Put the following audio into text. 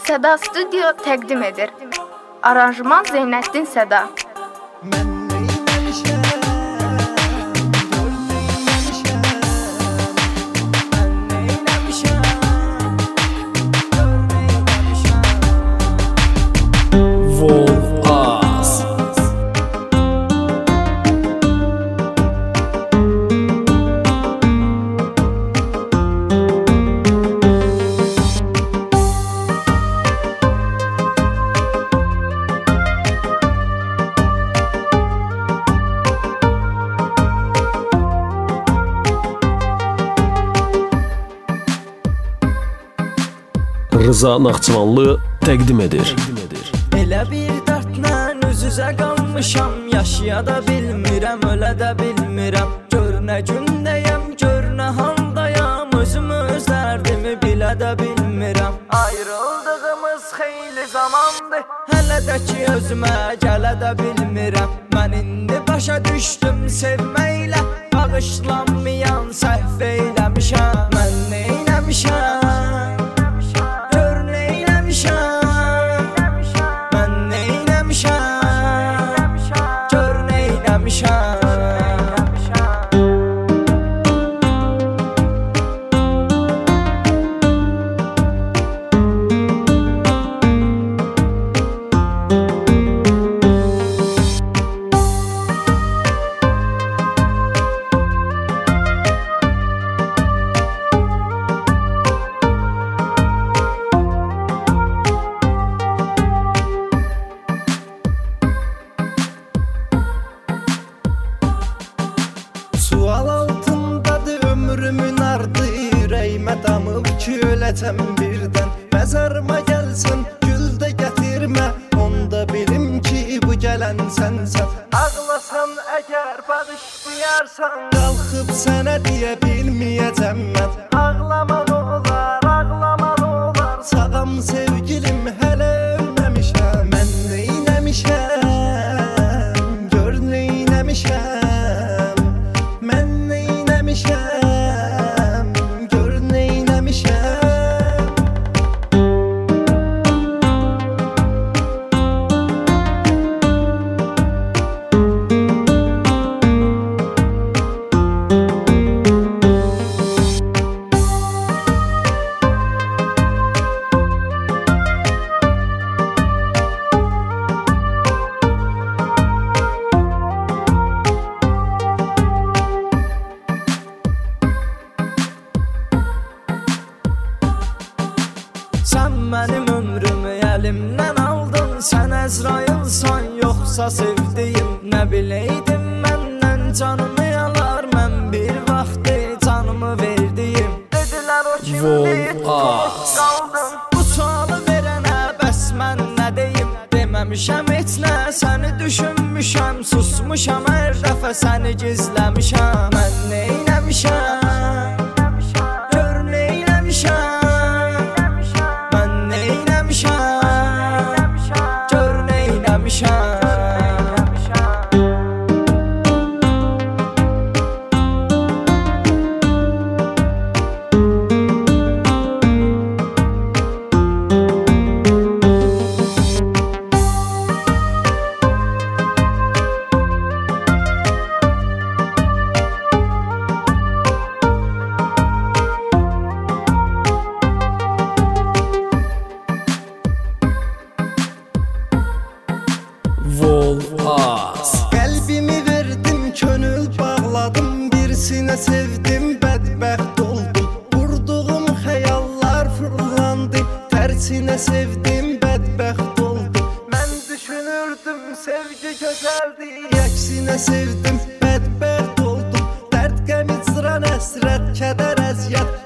Səda Studio təqdim edir. Aranjman Zeynəddin Səda. Rıza Naxçıvanlı təqdim edir. Elə bir dərdlə üz-üzə qalmışam, yaşaya da bilmirəm, ölə də bilmirəm. Gör nə gündəyəm, gör nə haldayam, özümü öz dərdimi bilə də bilmirəm. Ayrıldığımız xeyli zamandır, hələ də ki özümə gələ də bilmirəm. Mən indi başa düşdüm sevməklə, bağışlanmayan səhv eyləmişəm. Mən neynəmişəm? Sual altındadır ömrümün ardı, ürəyimə damıb ki öləcəm birdən. Məzarıma gəlsən, gül də gətirmə, onda bilim ki bu gələn sənsən. Ağlasan əgər bağışlayarsan, qalxıb sənə deyə bilməyəcəm mən. Ağlama olar, sağam sevgilim, hələ ölməmişəm. Mən neynəmişəm, gör neynəmişəm. Sən mənim ömrümü əlimdən aldın, sən Əzrailsan yoxsa sevdiyim. Nə biləydim məndən canımı yalar, mən bir vaxtı canımı verdiyim. Dedilər o kimdir, qaldın. Bu sualı verənə bəs mən nə deyim? Deməmişəm heç nə, səni düşünmüşəm, susmuşam hər dəfə səni gizləmişəm. Mən neynəmişəm? Qəlbimi verdim, könül bağladım, birisinə sevdim, bədbəxt oldum. Qurduğum xəyallar fırlandı, tərsinə sevdim, bədbəxt oldum. Mən düşünürdüm sevgi gözəldir, əksinə sevdim, bədbəxt oldum. Dərd, qəm, icran, əsrət, kədər, əziyyət